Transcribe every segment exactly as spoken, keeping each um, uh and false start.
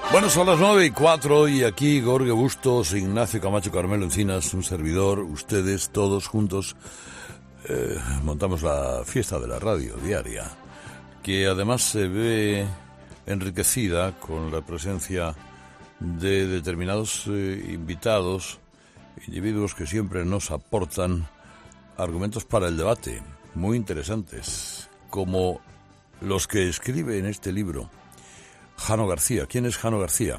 Bueno, son las nueve y cuatro y aquí Jorge Bustos, Ignacio Camacho, Carmelo Encinas, un servidor, ustedes todos juntos eh, montamos la fiesta de la radio diaria, que además se ve enriquecida con la presencia de determinados eh, invitados, individuos que siempre nos aportan argumentos para el debate muy interesantes, como los que escribe en este libro Jano García. ¿Quién es Jano García?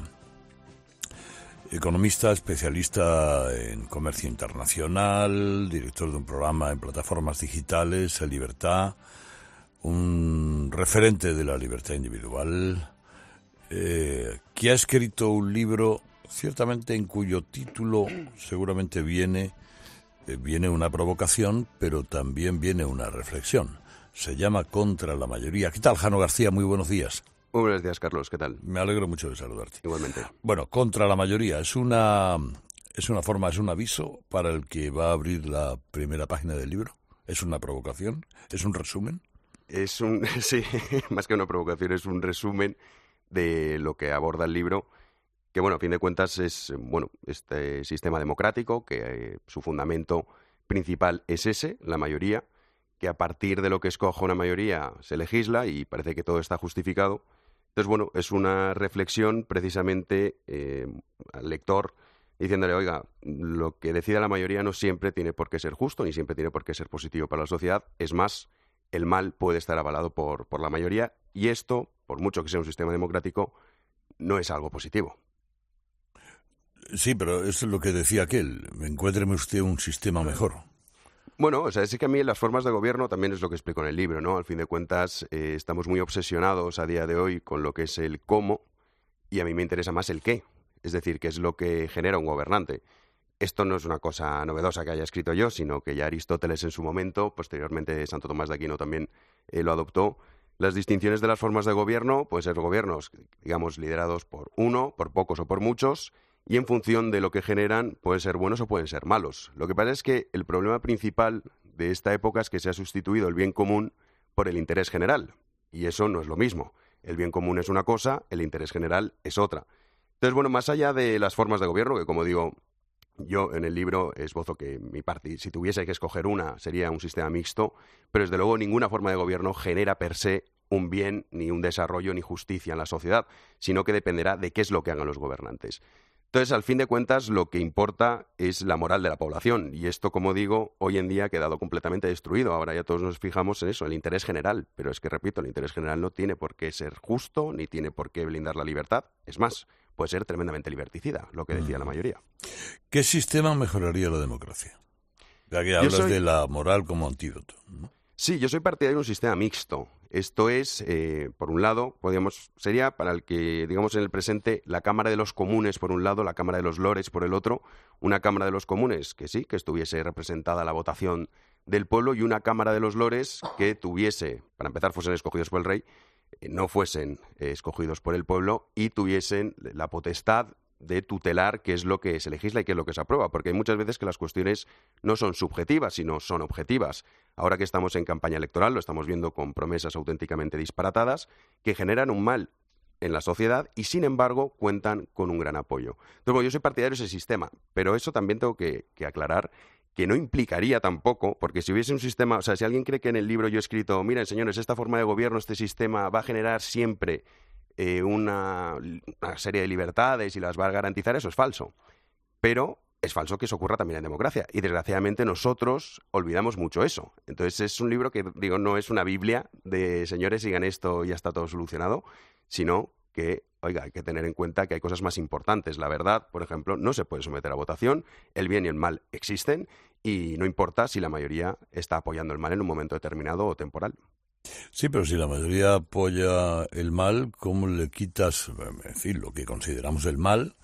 Economista, especialista en comercio internacional, director de un programa en plataformas digitales, en Libertad, un referente de la libertad individual, eh, que ha escrito un libro, ciertamente en cuyo título seguramente viene, eh, viene una provocación, pero también viene una reflexión. Se llama Contra la mayoría. ¿Qué tal, Jano García? Muy buenos días. Muy buenos días, Carlos. ¿Qué tal? Me alegro mucho de saludarte. Igualmente. Bueno, contra la mayoría. Es una, es una forma, es un aviso para el que va a abrir la primera página del libro. Es una provocación. Es un resumen. Es un, sí, más que una provocación, es un resumen de lo que aborda el libro, que, bueno, a fin de cuentas es, bueno, este sistema democrático, que eh, su fundamento principal es ese, la mayoría, que a partir de lo que escoja una mayoría se legisla y parece que todo está justificado. Entonces, bueno, es una reflexión precisamente eh, al lector diciéndole, oiga, lo que decida la mayoría no siempre tiene por qué ser justo, ni siempre tiene por qué ser positivo para la sociedad. Es más, el mal puede estar avalado por, por la mayoría y esto, por mucho que sea un sistema democrático, no es algo positivo. Sí, pero eso es lo que decía aquel. Encuéntreme usted un sistema mejor. Bueno, o sea, sí que a mí las formas de gobierno también es lo que explico en el libro, ¿no? Al fin de cuentas, eh, estamos muy obsesionados a día de hoy con lo que es el cómo y a mí me interesa más el qué, es decir, qué es lo que genera un gobernante. Esto no es una cosa novedosa que haya escrito yo, sino que ya Aristóteles en su momento, posteriormente Santo Tomás de Aquino también eh, lo adoptó. Las distinciones de las formas de gobierno pueden ser gobiernos, digamos, liderados por uno, por pocos o por muchos, y en función de lo que generan pueden ser buenos o pueden ser malos. Lo que pasa es que el problema principal de esta época es que se ha sustituido el bien común por el interés general, y eso no es lo mismo. El bien común es una cosa, el interés general es otra. Entonces, bueno, más allá de las formas de gobierno, que como digo, yo en el libro esbozo que mi parte, si tuviese que escoger una, sería un sistema mixto, pero desde luego ninguna forma de gobierno genera per se un bien, ni un desarrollo, ni justicia en la sociedad, sino que dependerá de qué es lo que hagan los gobernantes. Entonces, al fin de cuentas, lo que importa es la moral de la población. Y esto, como digo, hoy en día ha quedado completamente destruido. Ahora ya todos nos fijamos en eso, el interés general. Pero es que, repito, el interés general no tiene por qué ser justo, ni tiene por qué blindar la libertad. Es más, puede ser tremendamente liberticida, lo que decía mm. la mayoría. ¿Qué sistema mejoraría la democracia? Ya que hablas soy... de la moral como antídoto, ¿no? Sí, yo soy partidario de un sistema mixto. Esto es, eh, por un lado, podríamos, sería para el que, digamos, en el presente, la Cámara de los Comunes por un lado, la Cámara de los Lores por el otro, una Cámara de los Comunes que sí, que estuviese representada la votación del pueblo y una Cámara de los Lores que tuviese, para empezar, fuesen escogidos por el rey, eh, no fuesen eh, escogidos por el pueblo y tuviesen la potestad de tutelar qué es lo que se legisla y qué es lo que se aprueba, porque hay muchas veces que las cuestiones no son subjetivas, sino son objetivas. Ahora que estamos en campaña electoral, lo estamos viendo con promesas auténticamente disparatadas que generan un mal en la sociedad y, sin embargo, cuentan con un gran apoyo. Entonces, bueno, yo soy partidario de ese sistema, pero eso también tengo que, que aclarar que no implicaría tampoco, porque si hubiese un sistema, o sea, si alguien cree que en el libro yo he escrito, miren, señores, esta forma de gobierno, este sistema va a generar siempre Eh, una, una serie de libertades y las va a garantizar, eso es falso. Pero es falso que eso ocurra también en democracia. Y desgraciadamente nosotros olvidamos mucho eso. Entonces es un libro que, digo, no es una Biblia de señores, sigan esto y ya está todo solucionado, sino que, oiga, hay que tener en cuenta que hay cosas más importantes. La verdad, por ejemplo, no se puede someter a votación, el bien y el mal existen y no importa si la mayoría está apoyando el mal en un momento determinado o temporal. Sí, pero si la mayoría apoya el mal, ¿cómo le quitas, es decir, lo que consideramos el mal,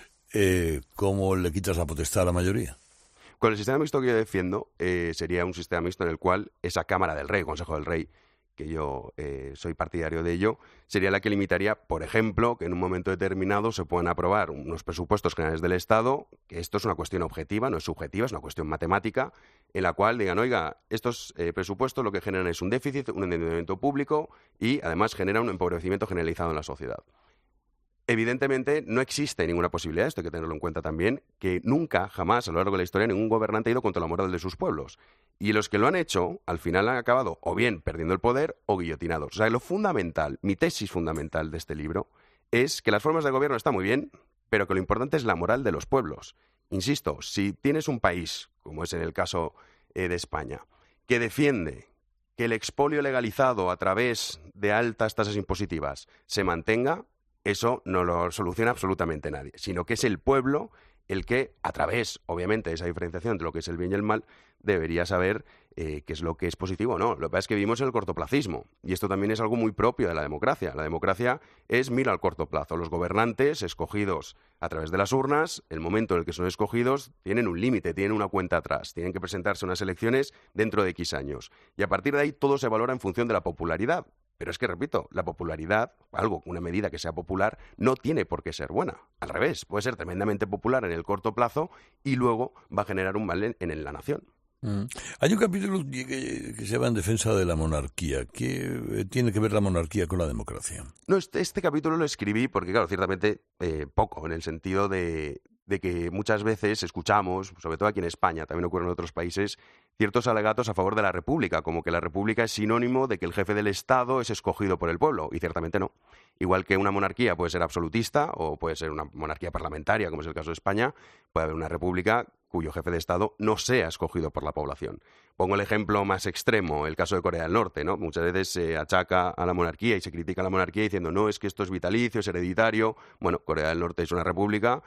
eh, cómo le quitas la potestad a la mayoría? Con el sistema mixto que yo defiendo, eh, sería un sistema mixto en el cual esa Cámara del Rey, Consejo del Rey, que yo eh, soy partidario de ello, sería la que limitaría, por ejemplo, que en un momento determinado se puedan aprobar unos presupuestos generales del Estado, que esto es una cuestión objetiva, no es subjetiva, es una cuestión matemática, en la cual digan, oiga, estos eh, presupuestos lo que generan es un déficit, un endeudamiento público y además generan un empobrecimiento generalizado en la sociedad. evidentemente no existe ninguna posibilidad, esto hay que tenerlo en cuenta también, que nunca, jamás, a lo largo de la historia, ningún gobernante ha ido contra la moral de sus pueblos. Y los que lo han hecho, al final han acabado o bien perdiendo el poder o guillotinados. O sea, lo fundamental, mi tesis fundamental de este libro, es que las formas de gobierno están muy bien, pero que lo importante es la moral de los pueblos. Insisto, si tienes un país, como es en el caso eh, de España, que defiende que el expolio legalizado a través de altas tasas impositivas se mantenga, eso no lo soluciona absolutamente nadie, sino que es el pueblo el que, a través, obviamente, de esa diferenciación entre lo que es el bien y el mal, debería saber eh, qué es lo que es positivo o no. Lo que pasa es que vivimos en el cortoplacismo, y esto también es algo muy propio de la democracia. La democracia es mira al corto plazo. Los gobernantes, escogidos a través de las urnas, el momento en el que son escogidos, tienen un límite, tienen una cuenta atrás, tienen que presentarse a unas elecciones dentro de X años. Y a partir de ahí todo se valora en función de la popularidad. Pero es que, repito, la popularidad, algo, una medida que sea popular, no tiene por qué ser buena. Al revés, puede ser tremendamente popular en el corto plazo y luego va a generar un mal en, en la nación. Mm. Hay un capítulo que, que se llama En defensa de la monarquía. ¿Qué tiene que ver la monarquía con la democracia? No, este, este capítulo lo escribí porque, claro, ciertamente eh, poco, en el sentido de, de que muchas veces escuchamos, sobre todo aquí en España, también ocurre en otros países, ciertos alegatos a favor de la República, como que la República es sinónimo de que el jefe del Estado es escogido por el pueblo, y ciertamente no. Igual que una monarquía puede ser absolutista o puede ser una monarquía parlamentaria, como es el caso de España, puede haber una república cuyo jefe de Estado no sea escogido por la población. Pongo el ejemplo más extremo, el caso de Corea del Norte, ¿no? Muchas veces se achaca a la monarquía y se critica a la monarquía diciendo no, es que esto es vitalicio, es hereditario. Bueno, Corea del Norte es una república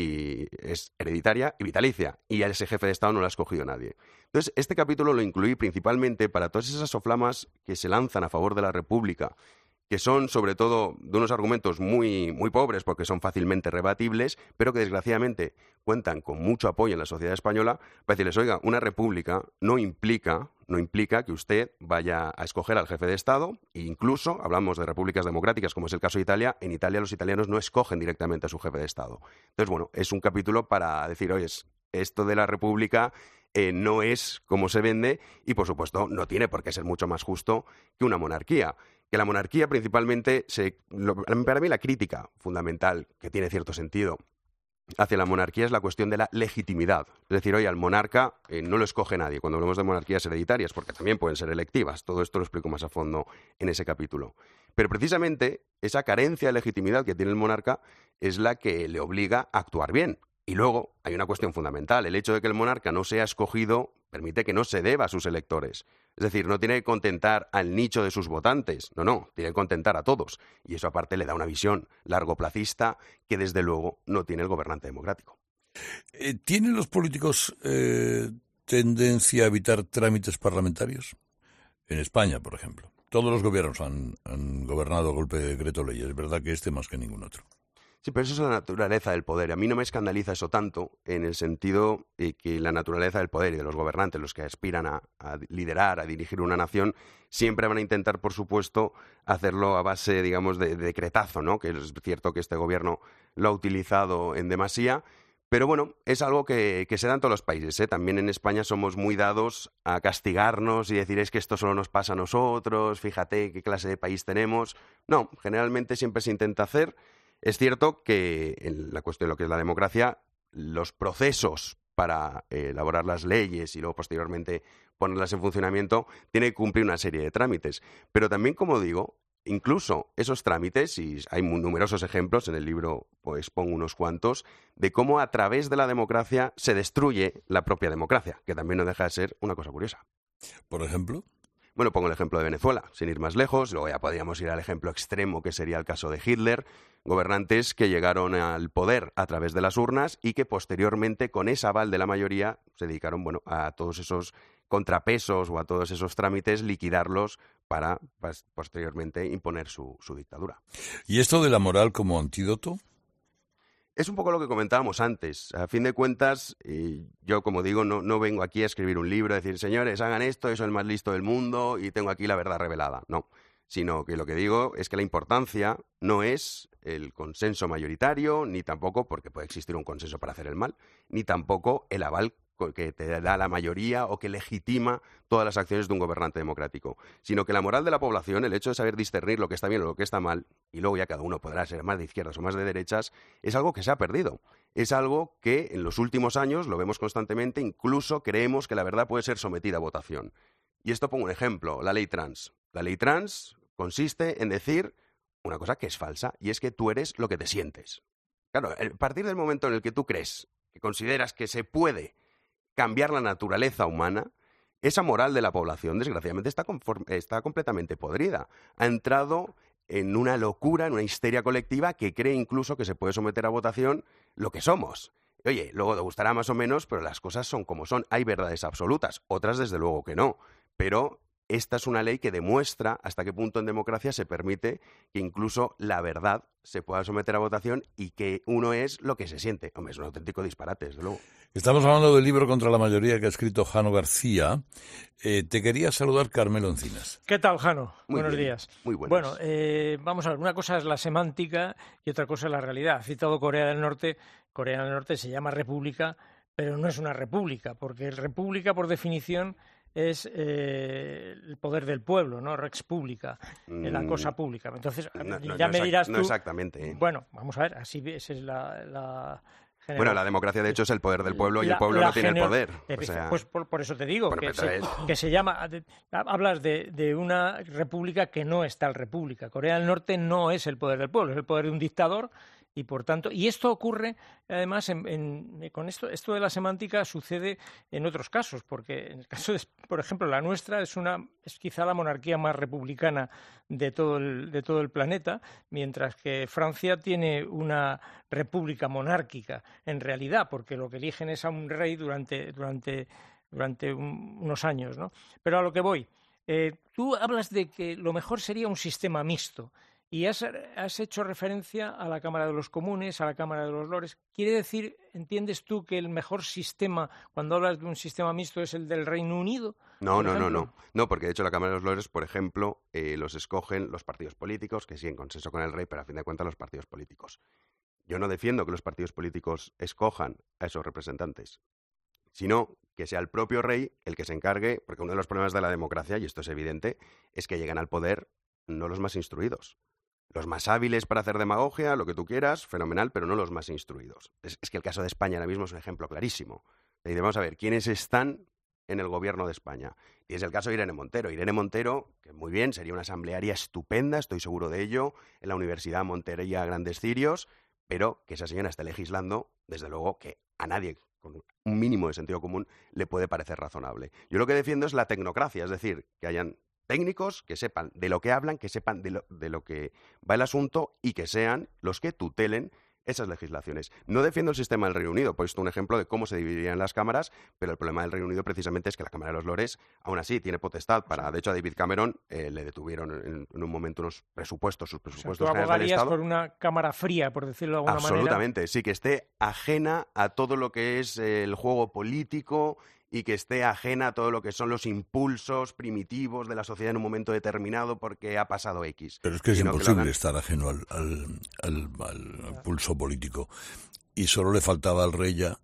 y es hereditaria y vitalicia, y a ese jefe de Estado no lo ha escogido nadie. Entonces, este capítulo lo incluí principalmente para todas esas soflamas que se lanzan a favor de la república, que son sobre todo de unos argumentos muy, muy pobres porque son fácilmente rebatibles, pero que desgraciadamente cuentan con mucho apoyo en la sociedad española, para decirles, oiga, una república no implica, no implica que usted vaya a escoger al jefe de Estado, e incluso, hablamos de repúblicas democráticas, como es el caso de Italia, en Italia los italianos no escogen directamente a su jefe de Estado. Entonces, bueno, es un capítulo para decir, oye, esto de la república eh, no es como se vende y, por supuesto, no tiene por qué ser mucho más justo que una monarquía. Que la monarquía principalmente, se, lo, para mí la crítica fundamental, que tiene cierto sentido, hacia la monarquía es la cuestión de la legitimidad. Es decir, oye, al monarca eh, no lo escoge nadie. Cuando hablamos de monarquías hereditarias, porque también pueden ser electivas, todo esto lo explico más a fondo en ese capítulo. Pero precisamente esa carencia de legitimidad que tiene el monarca es la que le obliga a actuar bien. Y luego hay una cuestión fundamental. El hecho de que el monarca no sea escogido permite que no se deba a sus electores. Es decir, no tiene que contentar al nicho de sus votantes. No, no, tiene que contentar a todos. Y eso aparte le da una visión largoplacista que desde luego no tiene el gobernante democrático. Eh, ¿Tienen los políticos eh, tendencia a evitar trámites parlamentarios? En España, por ejemplo. Todos los gobiernos han, han gobernado a golpe de decreto ley. Es verdad que este más que ningún otro. Sí, pero eso es la naturaleza del poder. A mí no me escandaliza eso tanto en el sentido de que la naturaleza del poder y de los gobernantes, los que aspiran a, a liderar, a dirigir una nación, siempre van a intentar, por supuesto, hacerlo a base, digamos, de, de decretazo, ¿no? Que es cierto que este gobierno lo ha utilizado en demasía, pero bueno, es algo que, que se da en todos los países, ¿eh? También en España somos muy dados a castigarnos y decir es que esto solo nos pasa a nosotros, fíjate qué clase de país tenemos. No, generalmente siempre se intenta hacer. Es cierto que en la cuestión de lo que es la democracia, los procesos para eh, elaborar las leyes y luego posteriormente ponerlas en funcionamiento tienen que cumplir una serie de trámites. Pero también, como digo, incluso esos trámites, y hay numerosos ejemplos, en el libro pues pongo unos cuantos, de cómo a través de la democracia se destruye la propia democracia, que también no deja de ser una cosa curiosa. ¿Por ejemplo? Bueno, pongo el ejemplo de Venezuela, sin ir más lejos, luego ya podríamos ir al ejemplo extremo que sería el caso de Hitler, gobernantes que llegaron al poder a través de las urnas y que posteriormente, con ese aval de la mayoría, se dedicaron bueno, a todos esos contrapesos o a todos esos trámites, liquidarlos para pues, posteriormente imponer su, su dictadura. ¿Y esto de la moral como antídoto? Es un poco lo que comentábamos antes. A fin de cuentas, eh, yo, como digo, no, no vengo aquí a escribir un libro, a decir, señores, hagan esto, yo soy el más listo del mundo y tengo aquí la verdad revelada. No, sino que lo que digo es que la importancia no es el consenso mayoritario, ni tampoco, porque puede existir un consenso para hacer el mal, ni tampoco el aval que te da la mayoría o que legitima todas las acciones de un gobernante democrático, sino que la moral de la población, el hecho de saber discernir lo que está bien o lo que está mal, y luego ya cada uno podrá ser más de izquierdas o más de derechas, es algo que se ha perdido. Es algo que en los últimos años lo vemos constantemente, incluso creemos que la verdad puede ser sometida a votación. Y esto pongo un ejemplo, la ley trans. La ley trans consiste en decir una cosa que es falsa, y es que tú eres lo que te sientes. Claro, a partir del momento en el que tú crees, que consideras que se puede cambiar la naturaleza humana, esa moral de la población, desgraciadamente, está, conforme, está completamente podrida. Ha entrado en una locura, en una histeria colectiva que cree incluso que se puede someter a votación lo que somos. Oye, luego te gustará más o menos, pero las cosas son como son. Hay verdades absolutas, otras desde luego que no. Pero esta es una ley que demuestra hasta qué punto en democracia se permite que incluso la verdad se pueda someter a votación y que uno es lo que se siente. Hombre, es un auténtico disparate, desde luego. Estamos hablando del libro Contra la mayoría que ha escrito Jano García. Eh, te quería saludar Carmelo Encinas. ¿Qué tal, Jano? Muy Buenos bien, días. Muy buenos. Bueno, eh, vamos a ver, una cosa es la semántica y otra cosa es la realidad. Has citado Corea del Norte. Corea del Norte se llama república, pero no es una república, porque república, por definición, es eh, el poder del pueblo, ¿no? Rex pública, mm, la cosa pública. Entonces, no, no, ya no me dirás tú... No exactamente. ¿eh? Bueno, vamos a ver, así esa es la... la general. Bueno, la democracia, de hecho, es el poder del pueblo y la, el pueblo no tiene genio... el poder. O sea... Pues por, por eso te digo, bueno, que, se, es... que se llama... Hablas de, de una república que no es tal república. Corea del Norte no es el poder del pueblo, es el poder de un dictador. Y por tanto, y esto ocurre además en, en, con esto, esto de la semántica sucede en otros casos, porque en el caso de, por ejemplo, la nuestra es una es quizá la monarquía más republicana de todo el, de todo el planeta, mientras que Francia tiene una república monárquica en realidad, porque lo que eligen es a un rey durante durante durante un, unos años, ¿no? Pero a lo que voy, eh, tú hablas de que lo mejor sería un sistema mixto. Y has, has hecho referencia a la Cámara de los Comunes, a la Cámara de los Lores. ¿Quiere decir, entiendes tú, que el mejor sistema, cuando hablas de un sistema mixto, es el del Reino Unido? No, no, no, no. No, porque de hecho la Cámara de los Lores, por ejemplo, eh, los escogen los partidos políticos, que sí, en consenso con el rey, pero a fin de cuentas los partidos políticos. Yo no defiendo que los partidos políticos escojan a esos representantes, sino que sea el propio rey el que se encargue, porque uno de los problemas de la democracia, y esto es evidente, es que llegan al poder no los más instruidos. Los más hábiles para hacer demagogia, lo que tú quieras, fenomenal, pero no los más instruidos. Es, es que el caso de España ahora mismo es un ejemplo clarísimo. Y vamos a ver, ¿quiénes están en el gobierno de España? Y es el caso de Irene Montero. Irene Montero, que muy bien, sería una asamblearia estupenda, estoy seguro de ello, en la Universidad Montería Grandes Cirios, pero que esa señora esté legislando, desde luego que a nadie con un mínimo de sentido común le puede parecer razonable. Yo lo que defiendo es la tecnocracia, es decir, que hayan técnicos que sepan de lo que hablan, que sepan de lo, de lo que va el asunto y que sean los que tutelen esas legislaciones. No defiendo el sistema del Reino Unido, he puesto un ejemplo de cómo se dividirían las cámaras, pero el problema del Reino Unido precisamente es que la Cámara de los Lores, aún así, tiene potestad para... De hecho, a David Cameron eh, le detuvieron en, en un momento unos presupuestos, sus presupuestos o sea, ¿tú generales del Estado. por una cámara fría, por decirlo de alguna Absolutamente, manera? Absolutamente, sí, que esté ajena a todo lo que es eh, el juego político y que esté ajena a todo lo que son los impulsos primitivos de la sociedad en un momento determinado porque ha pasado X. Pero es que es Sino imposible que hagan... estar ajeno al, al, al, al pulso político. Y solo le faltaba al rey ya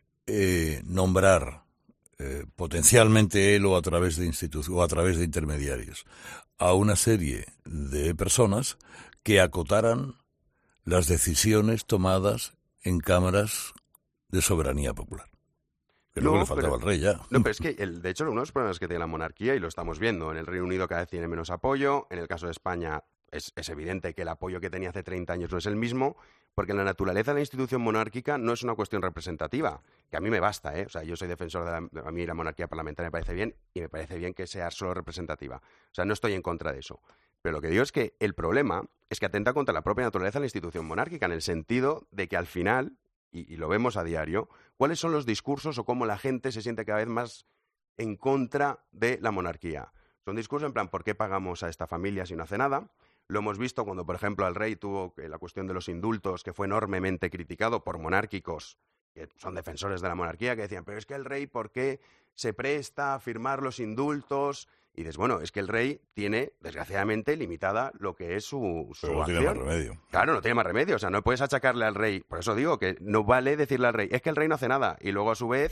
eh, nombrar eh, potencialmente él o a través de institu- o a través de intermediarios a una serie de personas que acotaran las decisiones tomadas en cámaras de soberanía popular. Que luego no, le faltaba pero, al rey ya. No, pero es que, el, de hecho, uno de los problemas que tiene la monarquía, y lo estamos viendo, en el Reino Unido cada vez tiene menos apoyo, en el caso de España es, es evidente que el apoyo que tenía hace treinta años no es el mismo, porque la naturaleza de la institución monárquica no es una cuestión representativa, que a mí me basta, ¿eh? O sea, yo soy defensor de la, a mí la monarquía parlamentaria me parece bien, y me parece bien que sea solo representativa. O sea, no estoy en contra de eso. Pero lo que digo es que el problema es que atenta contra la propia naturaleza de la institución monárquica, en el sentido de que al final, y, y lo vemos a diario, cuáles son los discursos o cómo la gente se siente cada vez más en contra de la monarquía. Son discursos en plan, ¿por qué pagamos a esta familia si no hace nada? Lo hemos visto cuando, por ejemplo, el rey tuvo la cuestión de los indultos, que fue enormemente criticado por monárquicos, que son defensores de la monarquía, que decían, pero es que el rey, ¿por qué se presta a firmar los indultos? Y dices, bueno, es que el rey tiene, desgraciadamente, limitada lo que es su, su Pero no acción. tiene más remedio. Claro, no tiene más remedio. O sea, no puedes achacarle al rey. Por eso digo que no vale decirle al rey, es que el rey no hace nada. Y luego, a su vez,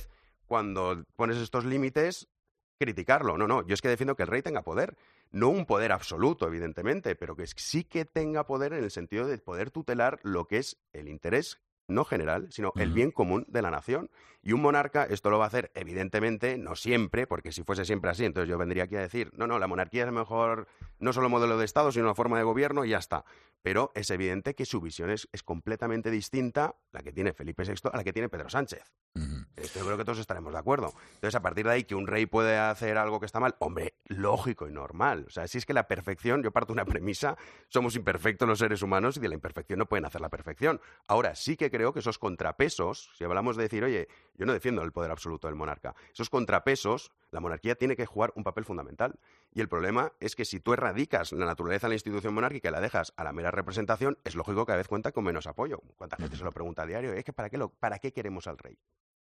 cuando pones estos límites, criticarlo. No, no, yo es que defiendo que el rey tenga poder. No un poder absoluto, evidentemente, pero que sí que tenga poder en el sentido de poder tutelar lo que es el interés no general, sino el bien común de la nación. Y un monarca esto lo va a hacer, evidentemente, no siempre, porque si fuese siempre así, entonces yo vendría aquí a decir, no, no, la monarquía es mejor, no solo modelo de Estado, sino una forma de gobierno y ya está. Pero es evidente que su visión es, es completamente distinta, la que tiene Felipe sexto, a la que tiene Pedro Sánchez. Uh-huh. Esto yo creo que todos estaremos de acuerdo. Entonces, a partir de ahí, que un rey puede hacer algo que está mal, hombre, lógico y normal. O sea, si es que la perfección, yo parto de una premisa, somos imperfectos los seres humanos y de la imperfección no pueden hacer la perfección. Ahora, sí que creo que esos contrapesos, si hablamos de decir, oye, yo no defiendo el poder absoluto del monarca, esos contrapesos, la monarquía tiene que jugar un papel fundamental. Y el problema es que si tú erradicas la naturaleza de la institución monárquica y la dejas a la mera representación, es lógico que cada vez cuenta con menos apoyo. ¿Cuánta gente se lo pregunta a diario? Es que ¿para qué, lo, ¿para qué queremos al rey?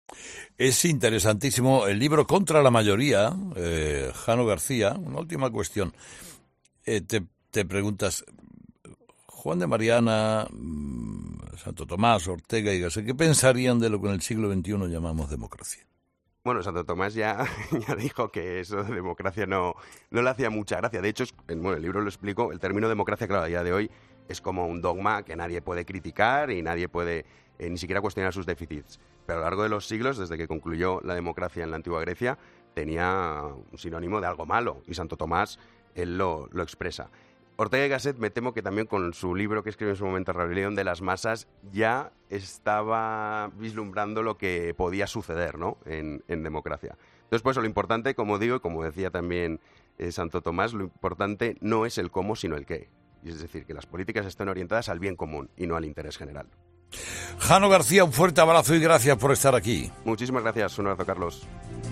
Es interesantísimo el libro Contra la mayoría, eh, Jano García. Una última cuestión. Eh, te, te preguntas, Juan de Mariana, Santo Tomás, Ortega y Gasset, ¿qué pensarían de lo que en el siglo veintiuno llamamos democracia? Bueno, Santo Tomás ya, ya dijo que eso de democracia no, no le hacía mucha gracia. De hecho, es, bueno, el libro lo explico, el término democracia, claro, a día de hoy es como un dogma que nadie puede criticar y nadie puede eh, ni siquiera cuestionar sus déficits. Pero a lo largo de los siglos, desde que concluyó la democracia en la antigua Grecia, tenía un sinónimo de algo malo, y Santo Tomás, él lo, lo expresa. Ortega y Gasset, me temo que también con su libro que escribió en su momento, Rebelión de las Masas, ya estaba vislumbrando lo que podía suceder, ¿no?, en, en democracia. Entonces, pues lo importante, como digo, y como decía también eh, Santo Tomás, lo importante no es el cómo, sino el qué. Y es decir, que las políticas estén orientadas al bien común y no al interés general. Jano García, un fuerte abrazo y gracias por estar aquí. Muchísimas gracias, un abrazo, Carlos.